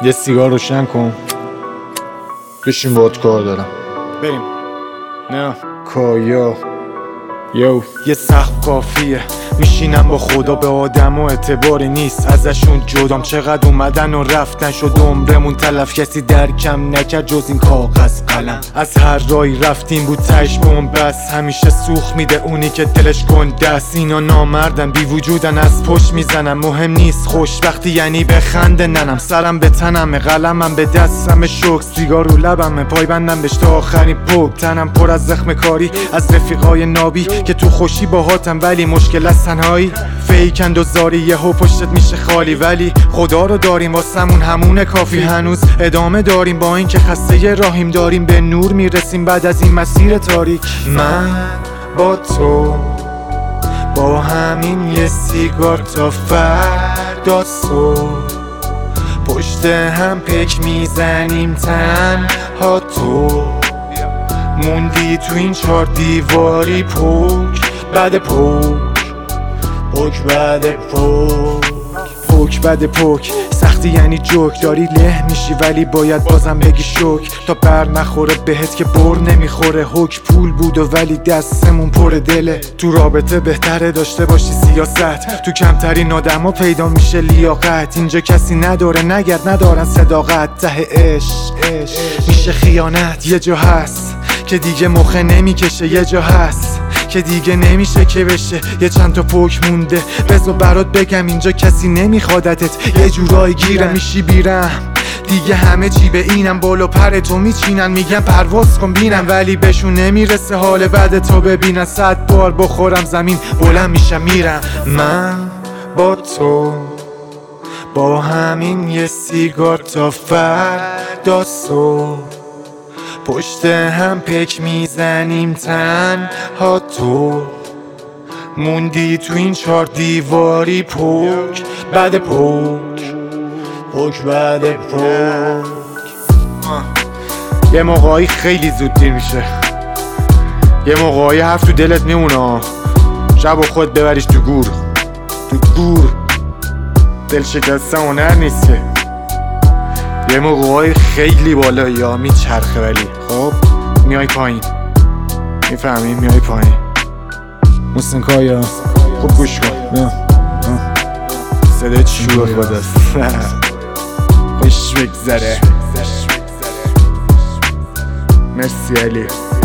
یه سیگار روشن کن، بشین باهات کار دارم. بریم. نه کایا یه سقف کافیه، میشینم با خدا، به آدم و اعتباری نیست ازشون جدام. چقدر اومدن و رفتن، شد عمرمون تلف، کسی درکم نکرد جز این کاغذ قلم. از هر رای رفتیم بود تش بس، همیشه سوخ میده اونی که دلش گنده است. اینا نامردن بی وجودن، از پشت میزنم، مهم نیست خوشبختی یعنی بخنده ننم. سرم به تنمه، قلمم به دستم، شوک سیگار رو لبمه، پای بندم بهش تا آخرین پوک. تنم پر از زخم کاری از رفیقای نابی که تو خوشی باهاتم ولی مشکل از تنهایی. فیکند و زاری یهو پشتت میشه خالی، ولی خدا رو داریم واسمون همونه کافی. هنوز ادامه داریم با این که خسته راهیم، داریم به نور میرسیم بعد از این مسیر تاریک. من با تو با همین یه سیگار تا فردا صبح، پشت هم پک میزنیم تنها. تو موندی تو این 4 دیواری، پوک بعد پوک، پوک بعد پوک، پوک بعد پوک. سختی یعنی جوک، داری له میشی ولی باید بازم بگی شوک، تا بر نخوره بهت که بر نمیخوره. حک پول بود و ولی دستمون پر دله. تو رابطه بهتره داشته باشی سیاست، تو کمترین آدما پیدا میشه لیاقت. اینجا کسی نداره نگرد، ندارن صداقت. ته عشق میشه خیانت. یه جا هست که دیگه مخه نمیکشه، یه جا هست که دیگه نمیشه که بشه. یه چند تا پوک مونده، بذار برات بگم اینجا کسی نمیخوادتت. یه جورایی گیره میشی بیرم، دیگه همه چی به اینم. بالا پر تو میچینن، میگن پرواز کن بینم، ولی بهشون نمیرسه حال بعد تو ببینن. 100 بار بخورم زمین بلند میشم میرم. من با تو با همین یه سیگار تا فردا صبح، پشت هم پک میزنیم تنها. تو موندی تو این 4 دیواری، پوک بعد پوک، پوک بعد پوک. یه موقعی خیلی زود دیر میشه، یه موقعی حرف تو دلت میمونه، شب و خود ببریش تو گور. تو گور دل شکسته هنر نیست که. یه موقعی خیلی بالایی ها میچرخه، ولی خب میای پایین، میفهمی؟ میای پایین. محسن کایا خوب گوش کن، صدای چوب خداست. خوش بگذره. مرسی علی.